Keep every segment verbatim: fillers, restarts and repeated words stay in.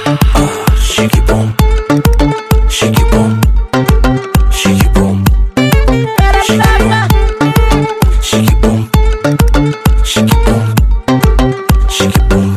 Shake it boom, shake it boom, shake it boom, shake it boom, shake it boom, shake it boom, shake it boom.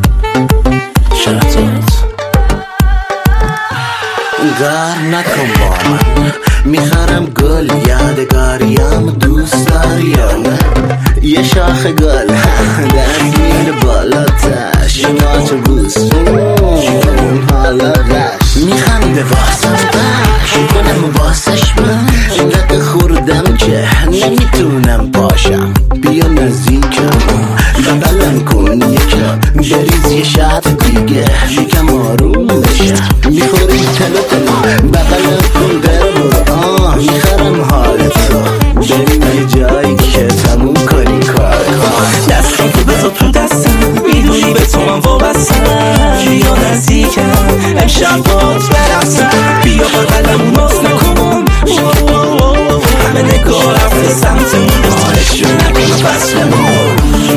گار نکن با من، میخرم گل یادگاریم، دوست داری یا نه؟ یه شاخ گل دست میره بالاتش، ناچه بوست حالا غش میخنده واسم بخش کنم واسش من، اینقدر خوردم که نمیتونم پاشم. بیا نزدیکم بغلم کن یکم، بریز یه شات دیگه یکم آروم بشم. میخوری تلو تلو بغلم کن برو، آه میخرم حالتو، بریم یه جایی که تموم کنی کار کار. دستم تو بذار تو دستم، میدونی به تو من وابستم. بیا نزدیکم امشب باز برقصم، بیا بغلمون ناز نکن، همه نگاه رفته سمتمون، حالشو نکنه فصلمون.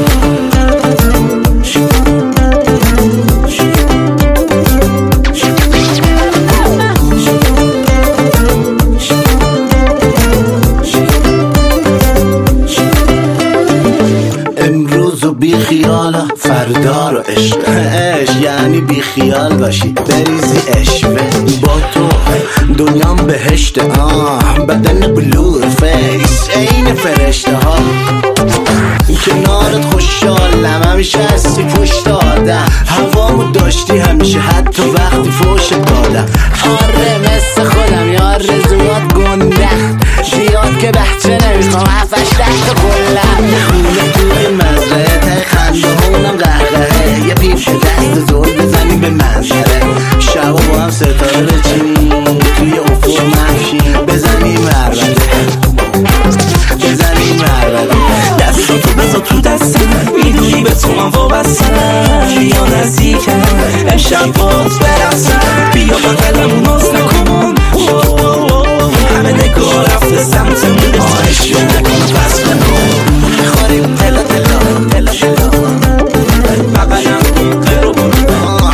امروز بی خیالا فردا رو عشق عشق، یعنی بی خیال باشی بریزی اشوه. با تو دنیام بهشت، آه بدن بلور فیس این فرشته ها، کنارت خوشحالم همیشه هستی پشت آدم، هوامو داشتی همیشه حتی وقتی فوش دادم. آره مثل خودم یار رزوات گنده زیاد که بچه نمیخوام هفتش دست کلم. خونه توی مزرعه ته خنده هونم قهقهه، یه پیپ دست زور بزنیم به منظره، شبا با هم ستاره بچینیم توی افق مفشیم، بزنیم مربده بزنیم مربده. دستم تو بذار تو دستم، میدونی به تو من وابستم. بیا نزدیکم امشب باز برقصم، بیا بغلمون ناز نکن، همه نگاه رفته سمتمون، آهشو نکنه فصلمون. میخوریم تلا تلا تلا تلا بغلم کن برو برو،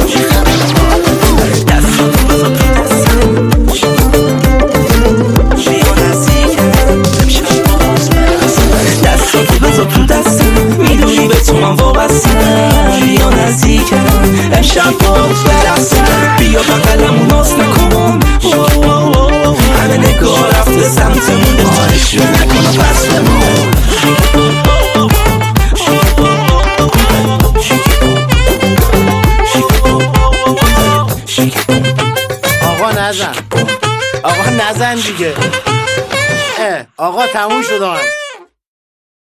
دستم تو بذار تو دستم، بیا نزدیکم امشب باز برقصم. دستم تو بذار تو دستم، میدونی به تو من وابستم. بیا نزدیکم امشب باز برقصم، بیا بغلمون ناز نکن، همه نگاه رفته سمتمون، آهشو نکنه فصلمون. آقا نزن، آقا نزن دیگه. اه آقا تموم شد آن.